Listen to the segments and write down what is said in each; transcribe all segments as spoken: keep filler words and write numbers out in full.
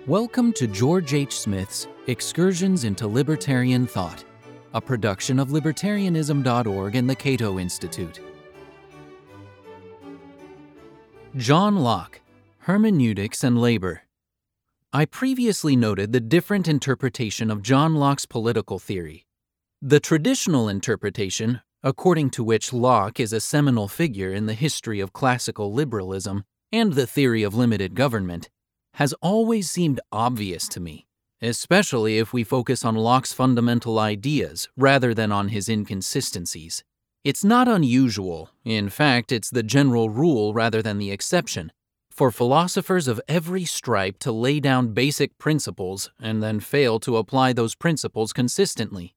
Welcome to George H. Smith's Excursions into Libertarian Thought, a production of libertarianism dot org and the Cato Institute. John Locke, Hermeneutics and Labor. I previously noted the different interpretation of John Locke's political theory. The traditional interpretation, according to which Locke is a seminal figure in the history of classical liberalism and the theory of limited government, has always seemed obvious to me, especially if we focus on Locke's fundamental ideas rather than on his inconsistencies. It's not unusual, in fact, it's the general rule rather than the exception, for philosophers of every stripe to lay down basic principles and then fail to apply those principles consistently.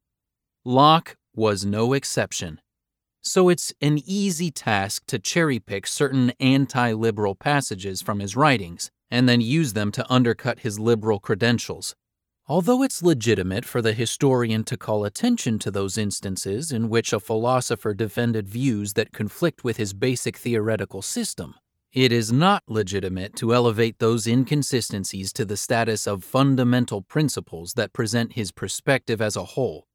Locke was no exception. So it's an easy task to cherry-pick certain anti-liberal passages from his writings and then use them to undercut his liberal credentials. Although it's legitimate for the historian to call attention to those instances in which a philosopher defended views that conflict with his basic theoretical system, it is not legitimate to elevate those inconsistencies to the status of fundamental principles that present his perspective as a whole.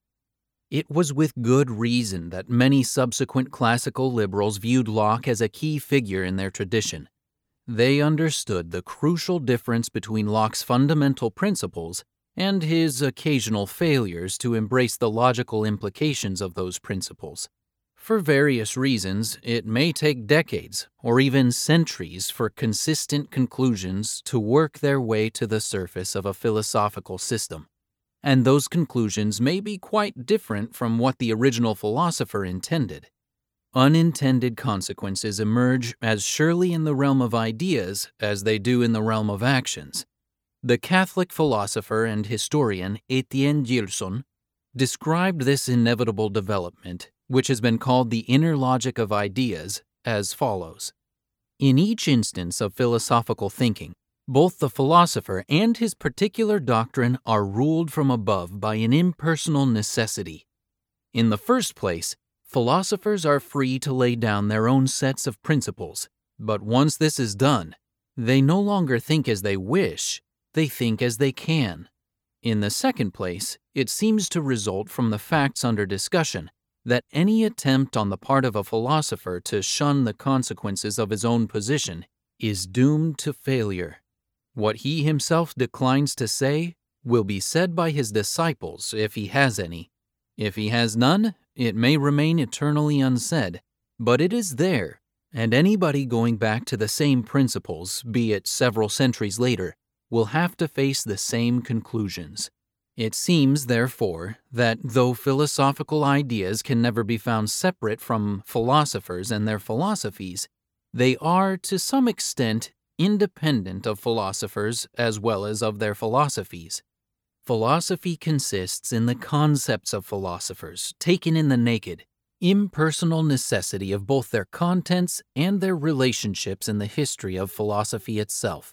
It was with good reason that many subsequent classical liberals viewed Locke as a key figure in their tradition. They understood the crucial difference between Locke's fundamental principles and his occasional failures to embrace the logical implications of those principles. For various reasons, it may take decades or even centuries for consistent conclusions to work their way to the surface of a philosophical system. And those conclusions may be quite different from what the original philosopher intended. Unintended consequences emerge as surely in the realm of ideas as they do in the realm of actions. The Catholic philosopher and historian Etienne Gilson described this inevitable development, which has been called the inner logic of ideas, as follows. In each instance of philosophical thinking, both the philosopher and his particular doctrine are ruled from above by an impersonal necessity. In the first place, philosophers are free to lay down their own sets of principles, but once this is done, they no longer think as they wish, they think as they can. In the second place, it seems to result from the facts under discussion that any attempt on the part of a philosopher to shun the consequences of his own position is doomed to failure. What he himself declines to say will be said by his disciples if he has any. If he has none, it may remain eternally unsaid, but it is there, and anybody going back to the same principles, be it several centuries later, will have to face the same conclusions. It seems, therefore, that though philosophical ideas can never be found separate from philosophers and their philosophies, they are, to some extent, independent of philosophers as well as of their philosophies. Philosophy consists in the concepts of philosophers, taken in the naked, impersonal necessity of both their contents and their relationships in the history of philosophy itself.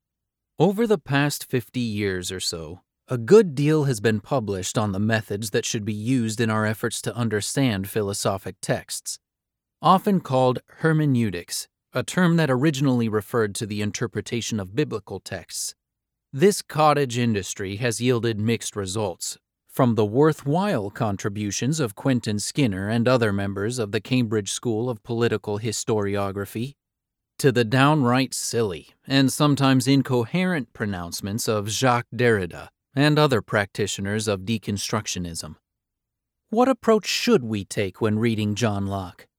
Over the past fifty years or so, a good deal has been published on the methods that should be used in our efforts to understand philosophic texts. Often called hermeneutics, a term that originally referred to the interpretation of biblical texts. This cottage industry has yielded mixed results, from the worthwhile contributions of Quentin Skinner and other members of the Cambridge School of Political Historiography, to the downright silly and sometimes incoherent pronouncements of Jacques Derrida and other practitioners of deconstructionism. What approach should we take when reading John Locke?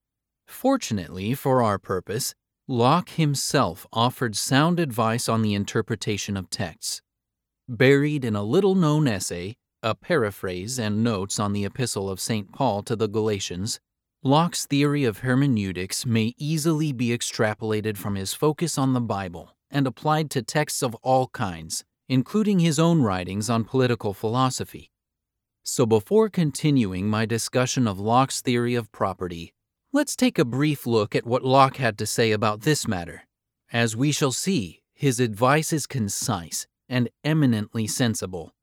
Fortunately for our purpose, Locke himself offered sound advice on the interpretation of texts. Buried in a little-known essay, a paraphrase and notes on the Epistle of Saint Paul to the Galatians, Locke's theory of hermeneutics may easily be extrapolated from his focus on the Bible and applied to texts of all kinds, including his own writings on political philosophy. So before continuing my discussion of Locke's theory of property, let's take a brief look at what Locke had to say about this matter. As we shall see, his advice is concise and eminently sensible.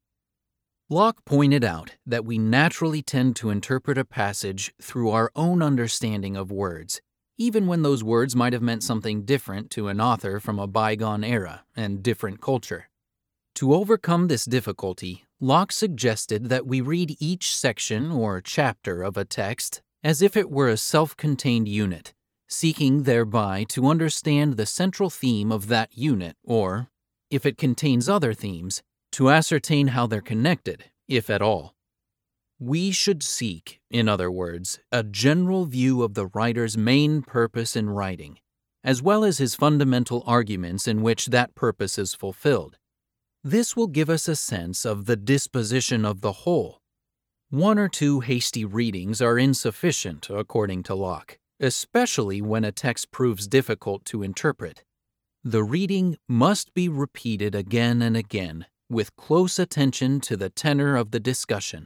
Locke pointed out that we naturally tend to interpret a passage through our own understanding of words, even when those words might have meant something different to an author from a bygone era and different culture. To overcome this difficulty, Locke suggested that we read each section or chapter of a text as if it were a self-contained unit, seeking thereby to understand the central theme of that unit, or, if it contains other themes, to ascertain how they're connected, if at all. We should seek, in other words, a general view of the writer's main purpose in writing, as well as his fundamental arguments in which that purpose is fulfilled. This will give us a sense of the disposition of the whole. One or two hasty readings are insufficient, according to Locke, especially when a text proves difficult to interpret. The reading must be repeated again and again, with close attention to the tenor of the discussion.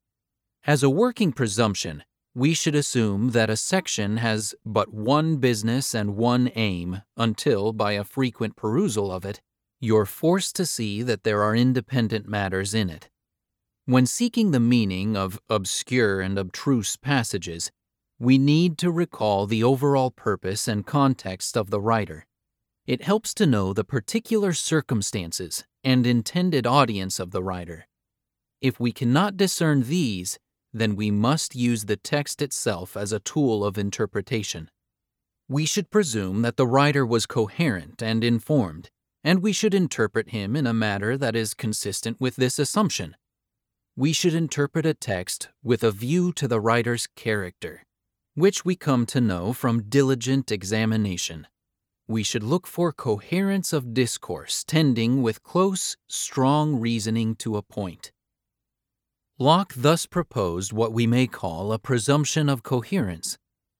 As a working presumption, we should assume that a section has but one business and one aim until, by a frequent perusal of it, you're forced to see that there are independent matters in it. When seeking the meaning of obscure and abstruse passages, we need to recall the overall purpose and context of the writer. It helps to know the particular circumstances and intended audience of the writer. If we cannot discern these, then we must use the text itself as a tool of interpretation. We should presume that the writer was coherent and informed, and we should interpret him in a manner that is consistent with this assumption. We should interpret a text with a view to the writer's character, which we come to know from diligent examination. We should look for coherence of discourse tending with close, strong reasoning to a point. Locke thus proposed what we may call a presumption of coherence.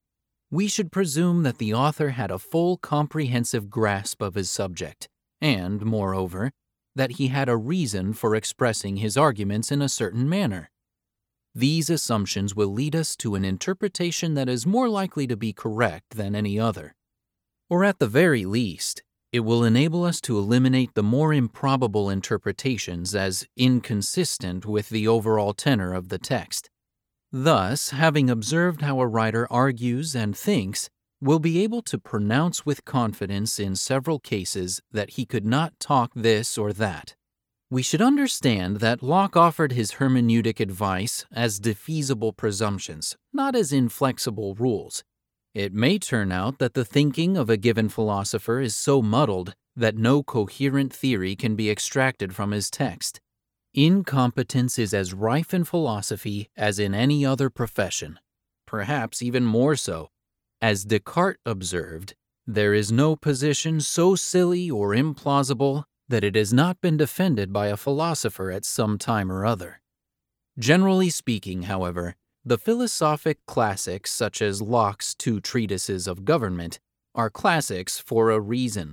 We should presume that the author had a full comprehensive grasp of his subject, and, moreover, that he had a reason for expressing his arguments in a certain manner. These assumptions will lead us to an interpretation that is more likely to be correct than any other. Or at the very least, it will enable us to eliminate the more improbable interpretations as inconsistent with the overall tenor of the text. Thus, having observed how a writer argues and thinks, we'll be able to pronounce with confidence in several cases that he could not talk this or that. We should understand that Locke offered his hermeneutic advice as defeasible presumptions, not as inflexible rules. It may turn out that the thinking of a given philosopher is so muddled that no coherent theory can be extracted from his text. Incompetence is as rife in philosophy as in any other profession, perhaps even more so. As Descartes observed, there is no position so silly or implausible that it has not been defended by a philosopher at some time or other. Generally speaking, however, the philosophic classics such as Locke's two treatises of government are classics for a reason.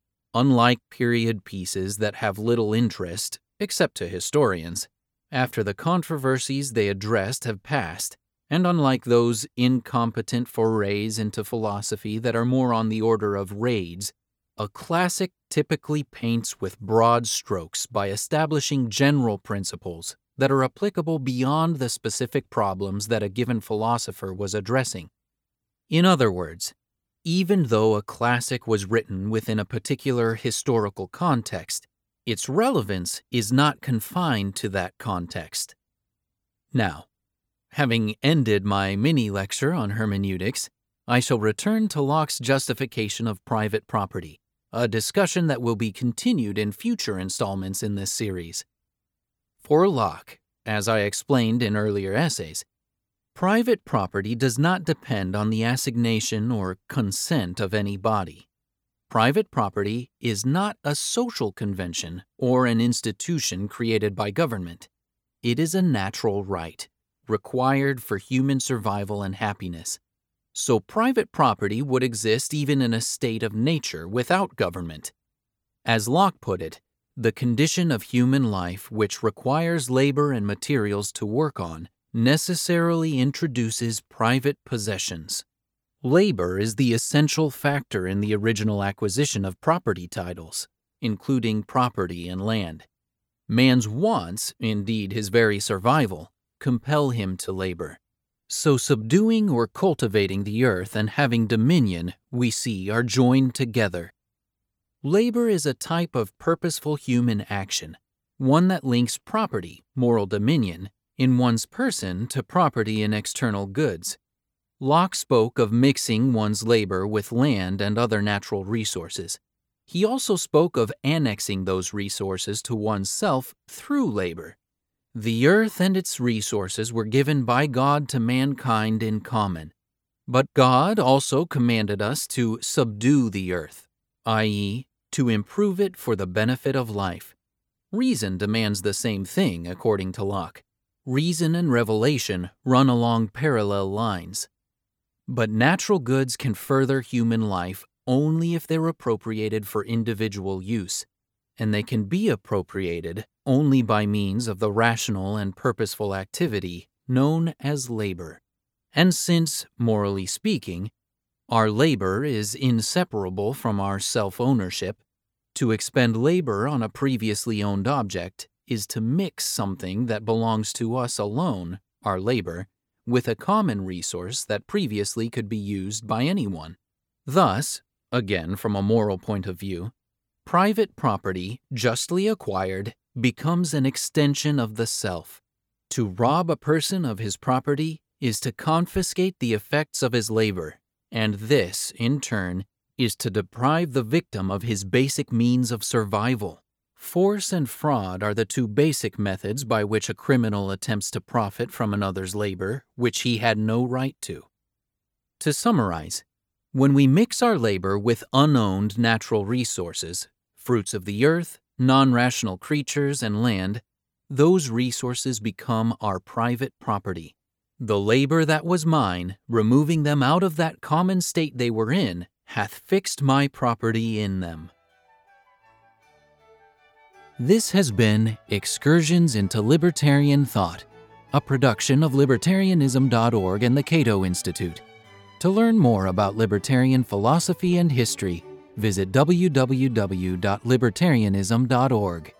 Unlike period pieces that have little interest, except to historians, after the controversies they addressed have passed, and unlike those incompetent forays into philosophy that are more on the order of raids, a classic typically paints with broad strokes by establishing general principles that are applicable beyond the specific problems that a given philosopher was addressing. In other words, even though a classic was written within a particular historical context, its relevance is not confined to that context. Now, having ended my mini-lecture on hermeneutics, I shall return to Locke's justification of private property, a discussion that will be continued in future installments in this series. For Locke, as I explained in earlier essays, private property does not depend on the assignation or consent of any body. Private property is not a social convention or an institution created by government. It is a natural right, required for human survival and happiness. So private property would exist even in a state of nature without government. As Locke put it, the condition of human life which requires labor and materials to work on necessarily introduces private possessions. Labor is the essential factor in the original acquisition of property titles, including property and land. Man's wants, indeed his very survival, compel him to labor. So subduing or cultivating the earth and having dominion, we see, are joined together. Labor is a type of purposeful human action, one that links property, moral dominion, in one's person to property in external goods. Locke spoke of mixing one's labor with land and other natural resources. He also spoke of annexing those resources to oneself through labor. The earth and its resources were given by God to mankind in common. But God also commanded us to subdue the earth, that is, to improve it for the benefit of life. Reason demands the same thing, according to Locke. Reason and revelation run along parallel lines. But natural goods can further human life only if they're appropriated for individual use, and they can be appropriated only by means of the rational and purposeful activity known as labor. And since, morally speaking, our labor is inseparable from our self-ownership, to expend labor on a previously owned object is to mix something that belongs to us alone, our labor, with a common resource that previously could be used by anyone. Thus, again from a moral point of view, private property, justly acquired, becomes an extension of the self. To rob a person of his property is to confiscate the effects of his labor, and this, in turn, is to deprive the victim of his basic means of survival. Force and fraud are the two basic methods by which a criminal attempts to profit from another's labor, which he had no right to. To summarize, when we mix our labor with unowned natural resources, fruits of the earth, non-rational creatures, and land, those resources become our private property. The labor that was mine, removing them out of that common state they were in, hath fixed my property in them. This has been Excursions into Libertarian Thought, a production of libertarianism dot org and the Cato Institute. To learn more about libertarian philosophy and history, visit w w w dot libertarianism dot org.